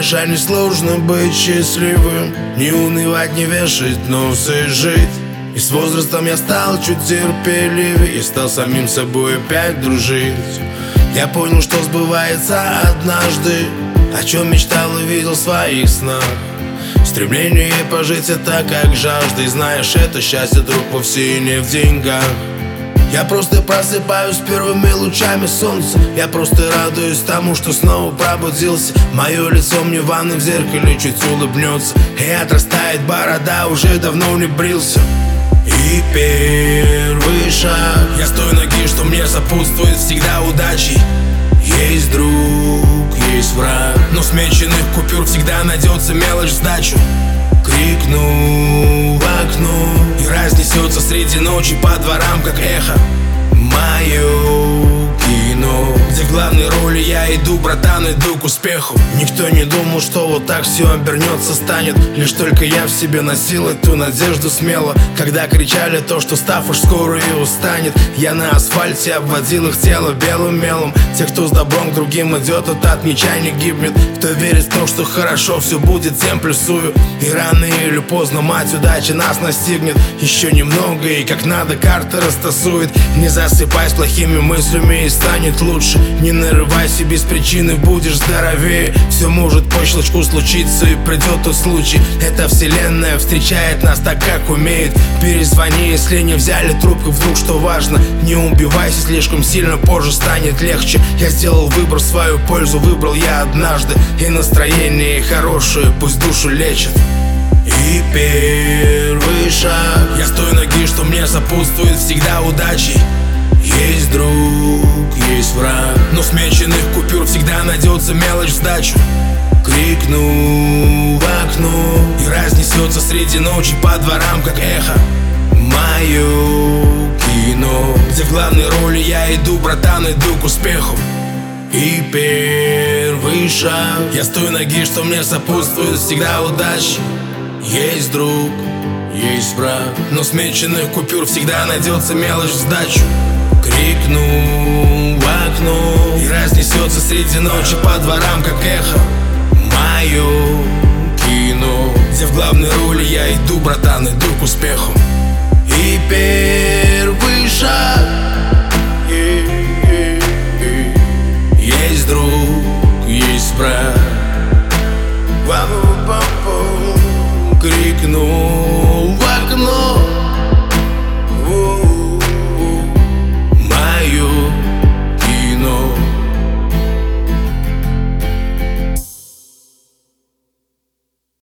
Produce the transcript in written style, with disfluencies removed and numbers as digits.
жаль, несложно быть счастливым, не унывать, не вешать нос и жить. И с возрастом я стал чуть терпеливее, и стал самим собой опять дружить. Я понял, что сбывается однажды, о чем мечтал и видел в своих снах. Стремление пожить это как жажда, и знаешь, это счастье, друг, вовсе не в деньгах. Я просто просыпаюсь с первыми лучами солнца, я просто радуюсь тому, что снова пробудился. Мое лицо мне в ванной в зеркале чуть улыбнется, и отрастает борода, уже давно не брился. И первый шаг, я с той ноги, что мне сопутствует всегда удачей. Есть друг, есть враг, но с меченых купюр всегда найдется мелочь в сдачу. Крикну в окно, и разнесется среди ночи по дворам, как эхо. Мое кино, где в главной роли я иду, братан, иду к успеху. Никто не думал, что вот так все обернется, станет. Лишь только я в себе носил эту надежду смело. Когда кричали то, что став уж скоро и устанет, я на асфальте обводил их тело белым мелом. Те, кто с добром к другим идет, тот от меча не гибнет. Кто верит в то, что хорошо все будет, тем плюсую. И рано или поздно мать удачи нас настигнет. Еще немного и как надо карты растасует. Не засыпай с плохими мыслями и станет лучше. Не нарывайся без причины, будешь здоровее. Все может по щелчку случиться, и придет тот случай. Эта вселенная встречает нас так, как умеет. Перезвони, если не взяли трубку, вдруг что важно. Не убивайся слишком сильно, позже станет легче. Я сделал выбор в свою пользу, выбрал я однажды. И настроение хорошее, пусть душу лечит. И первый шаг, я с той ноги, что мне сопутствует всегда удачей. Есть друг, есть враг, но с меченых купюр всегда найдется мелочь в сдачу. Крикну в окно, и разнесется среди ночи по дворам, как эхо. Мое кино, где в главной роли я иду, братан, иду к успеху. И первый шаг, я с той ноги, что мне сопутствует всегда удача. Есть друг, есть враг, но с меченых купюр всегда найдется мелочь в сдачу. Крикну в окно, и разнесется среди ночи по дворам, как эхо. Мое кино, где в главной роли я иду, братан, иду к успеху. И первый шаг, есть друг, есть враг.